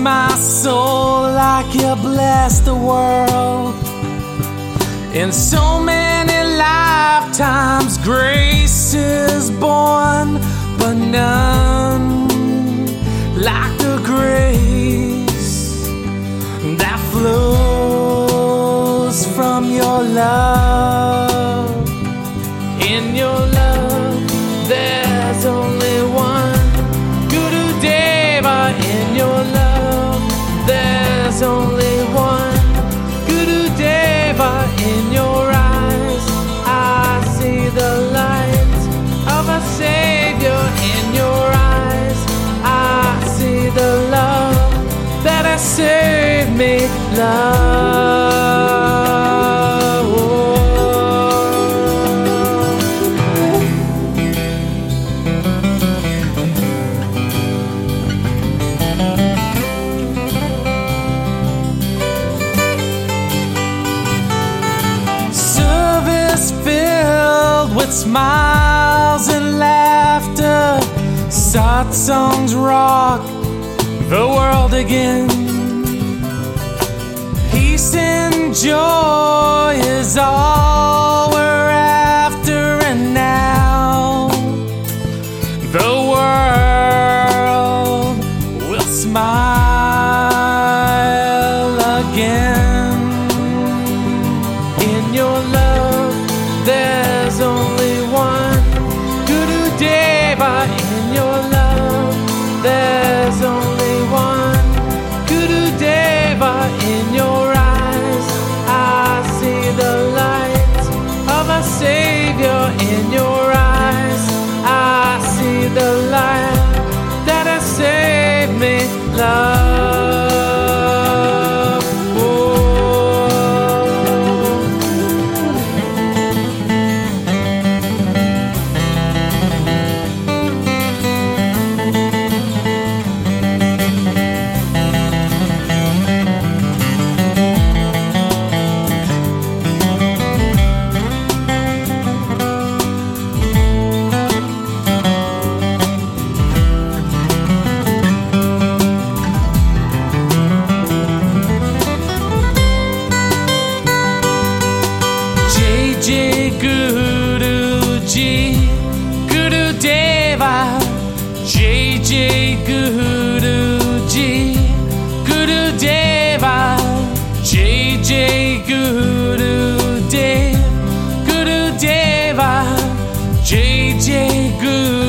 my soul like you blessed the world. In so many lifetimes grace is born, but none like the grace that flows from your love. In your love there's only one Guru Deva. In your love there's only one Guru Deva. In your eyes I see the light of a Savior. In your eyes I see the love that has saved me. Love. With smiles and laughter, satsangs rock the world again. Peace and joy is all we're after, and now the world will smile again. In your love there's only one Guru Deva. In your love there's only one Guru Deva. In your eyes I see the light of a Savior. In your eyes I see the light that has saved me. Love. Jai Guruji, Guru Deva. Jai Jai Guruji, Guru Deva. Jai Jai Guru Dev, Guru Deva. Jai Jai Guru